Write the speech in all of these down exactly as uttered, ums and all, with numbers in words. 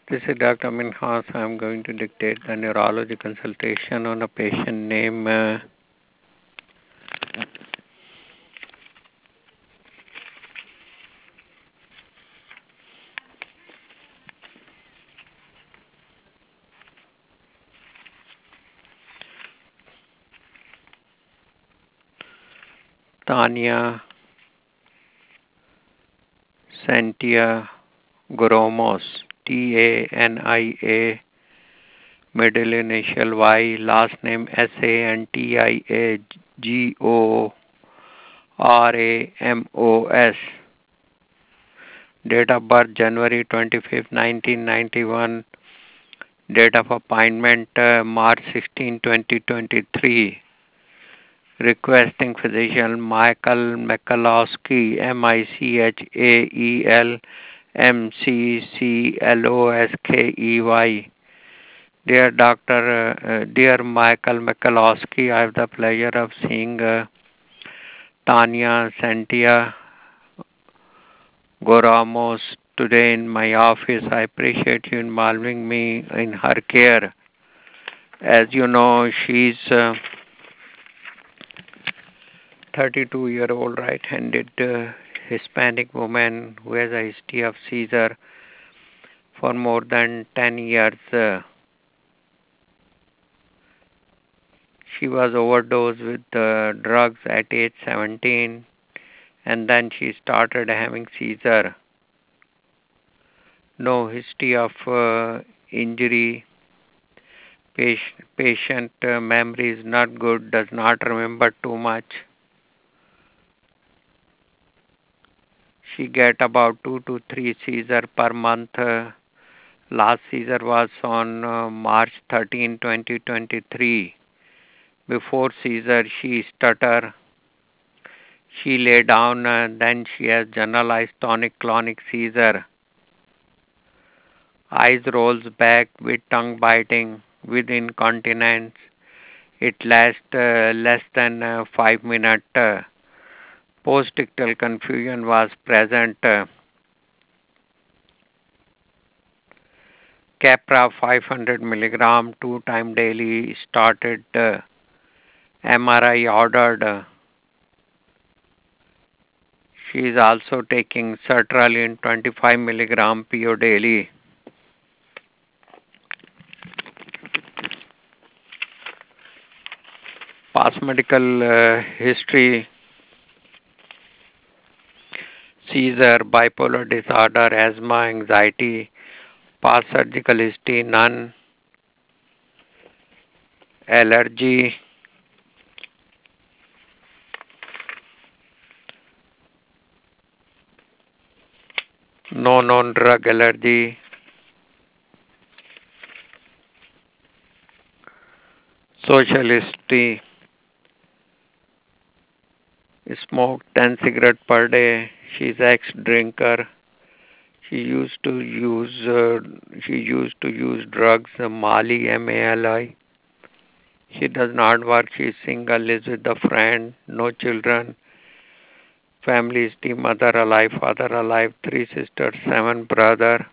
This is Doctor Minhas. I'm going to dictate the neurology consultation on a patient named uh, Tania Santia Goromos, T A N I A, middle initial Y, last name S A N T I A G O R A M O S. Date of birth January twenty-fifth, nineteen ninety-one. Date of appointment uh, March sixteenth, twenty twenty-three. Requesting physician Michael Michalowski, M I C H A E L M C C L O S K E Y. Dear Doctor, uh, uh, dear Michael Michalowski, I have the pleasure of seeing uh, Tanya Santia Goramos today in my office. I appreciate you involving me in her care. As you know, she's a thirty-two year old right-handed uh, Hispanic woman who has a history of seizure for more than ten years. Uh, she was overdosed with uh, drugs at age seventeen, and then she started having seizure. No history of uh, injury. Patient, patient uh, memory is not good, does not remember too much. She get about two to three seizure per month. Uh, last seizure was on uh, March thirteenth, twenty twenty-three. Before seizure, she stutter. She lay down, uh, then she has generalized tonic-clonic seizure. Eyes rolls back with tongue biting, with incontinence. It lasts uh, less than uh, five minutes. Uh, Postictal confusion was present. Uh, Capra five hundred milligram two time daily started. Uh, M R I ordered. Uh, she is also taking sertraline twenty-five milligram P O daily. Past medical uh, history: seizure, bipolar disorder, asthma, anxiety. Past surgical history: none. Allergy: no known drug allergy. Social history: smoked ten cigarettes per day. She's ex-drinker. She used to use uh, she used to use drugs, uh, Mali, M A L I. She does not work. She is single, lives with a friend, no children. Family history: mother alive, father alive, three sisters, seven brother.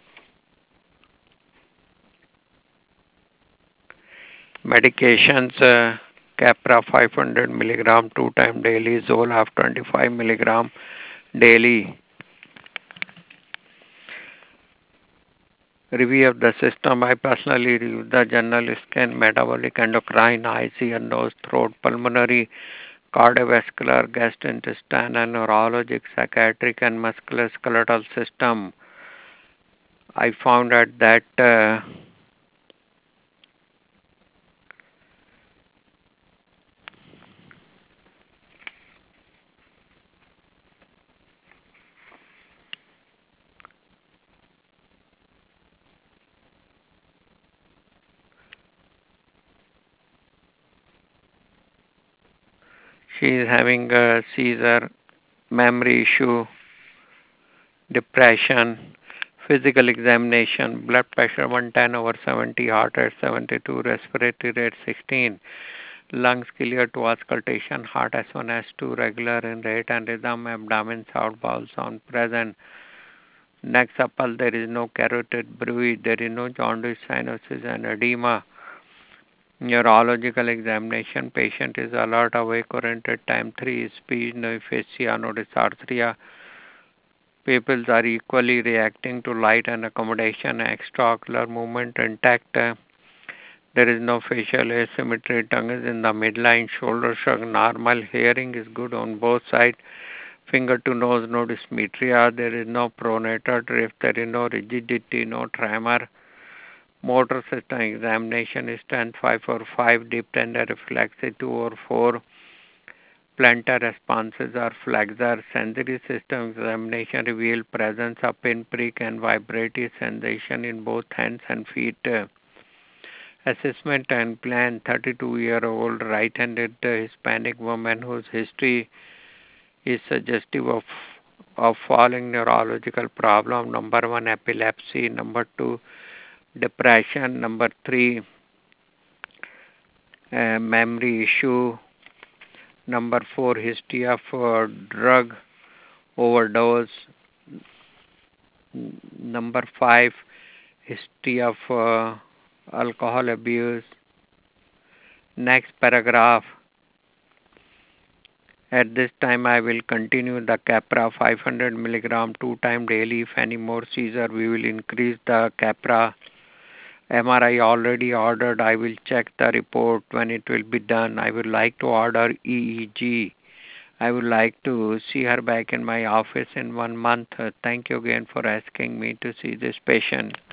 Medications: uh, Capra five hundred milligram two time daily, Zoloft twenty-five milligram daily. Review of the system: I personally reviewed the general scan, metabolic, endocrine, eye, ear, nose, throat, pulmonary, cardiovascular, gastrointestinal, and neurologic, psychiatric, and musculoskeletal system. I found out that uh, she is having a seizure, memory issue, depression. Physical examination: blood pressure one ten over seventy, heart rate seventy-two, respiratory rate sixteen, lungs clear to auscultation, heart S one S two regular in rate and rhythm, abdomen, south bowel sound present, Next supple, there is no carotid bruit, there is no jaundice, cyanosis, and edema. Neurological examination, patient is alert, awake, oriented, time three, speech, no aphasia, no dysarthria. Pupils are equally reacting to light and accommodation, extraocular movement intact. There is no facial asymmetry, tongue is in the midline, shoulder shrug normal, hearing is good on both sides, finger to nose, no dysmetria, there is no pronator drift, there is no rigidity, no tremor. Motor system examination is strength five or five, deep tender reflexy two or four. Plantar responses are flexor. Sensory system examination reveal presence of pinprick and vibratory sensation in both hands and feet. Assessment and plan, thirty-two-year-old right-handed Hispanic woman whose history is suggestive of of following neurological problem. Number one, epilepsy. Number two, depression. Number three, uh, memory issue. Number four, history of uh, drug overdose. Number five, history of uh, alcohol abuse. Next paragraph. At this time, I will continue the Capra five hundred milligram two time daily. If any more seizure, we will increase the Capra. M R I already ordered. I will check the report when it will be done. I would like to order E E G. I would like to see her back in my office in one month. Uh, thank you again for asking me to see this patient.